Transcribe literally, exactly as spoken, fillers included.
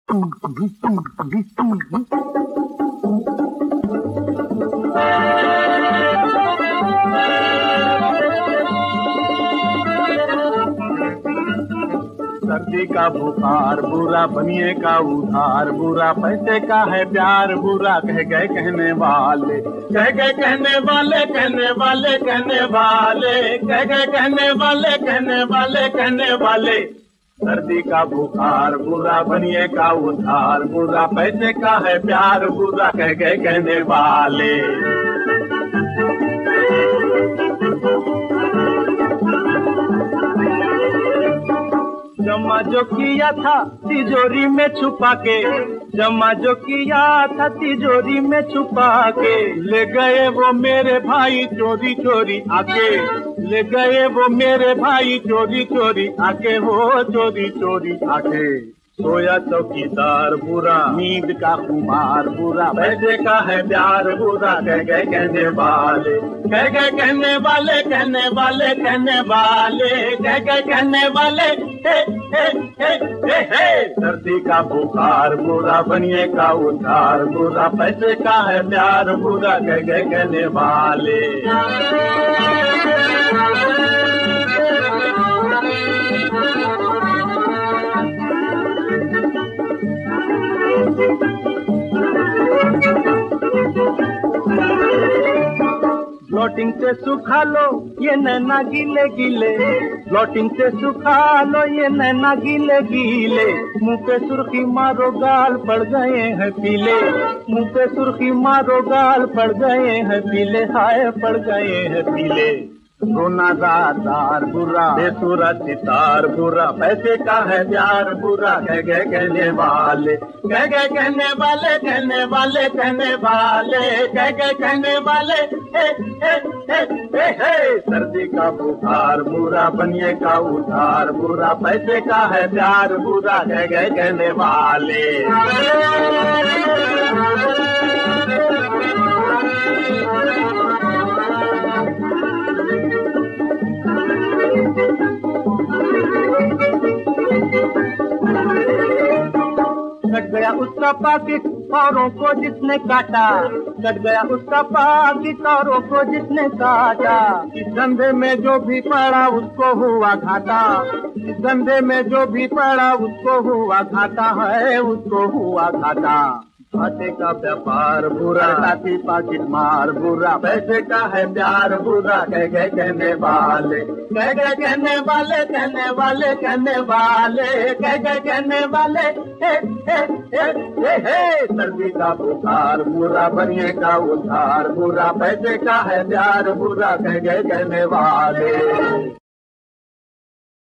सर्दी का बुखार बुरा, बनिए का उधार बुरा, पैसे का है प्यार बुरा, कह गए कहने वाले, कह गए कहने वाले, कहने वाले कहने वाले, कह गए कहने वाले, कहने वाले कहने वाले। सर्दी का बुखार बुरा, बनिए का उधार बुरा, पैसे का है प्यार बुरा, कह गए कहने वाले। जमा जो किया था तिजोरी में छुपा के, जमा जो किया था तिजोरी में छुपा के, ले गए वो मेरे भाई चोरी चोरी आके, ले गए वो मेरे भाई चोरी चोरी आके, हो चोरी चोरी आके। सोया चौकीदार बुरा, नींद का खुमार बुरा, पैसे का है प्यार बुरा, कह गए कहने वाले, कह गए कहने वाले, कहने वाले कहने वाले, कह गए कहने वाले। हे हे हे हे हे सर्दी का बुखार बुरा, बनिए का उधार बुरा, पैसे का है प्यार बुरा, कह गए कहने वाले। फ्लोटिंग से सुखा लो ये नैना गीले गीले, फ्लोटिंग से सुखा लो ये नैना गीले गीले, मुंह पे सुर्खी मारो गाल पड़ गए हैं पीले, मुंह पे सुर्खी मारो गाल पड़ गए हैं पीले, हाय पड़ गए हैं पीले। सोना दार बुरा, बेसुरा सितार बुरा, पैसे का है प्यार बुरा, कह गए कहने वाले, कह गए कहने वाले, कहने वाले कहने वाले, कह गए कहने वाले। हे हे हे हे हे सर्दी का बुखार बुरा, बनिए का उधार बुरा, पैसे का है प्यार बुरा, कह गए कहने वाले। कट गया उसका पाकिट औरों को जिसने काटा, कट गया उसका पाकिट औरों को जिसने काटा, इस धंधे में जो भी पड़ा उसको हुआ घाटा, इस धंधे में जो भी पड़ा उसको हुआ घाटा है, उसको हुआ घाटा। घाटे का व्यापार बुरा, साथी पाकिट मार बुरा, पैसे का है प्यार बुरा, कह गए कहने वाले, कह गए कहने वाले, कहने वाले कहने वाले, कह गए कहने वाले। हे हे हे हे हे सर्दी का बुखार बुरा, बनिए का उधार बुरा, पैसे का है प्यार बुरा, कह गए कहने वाले।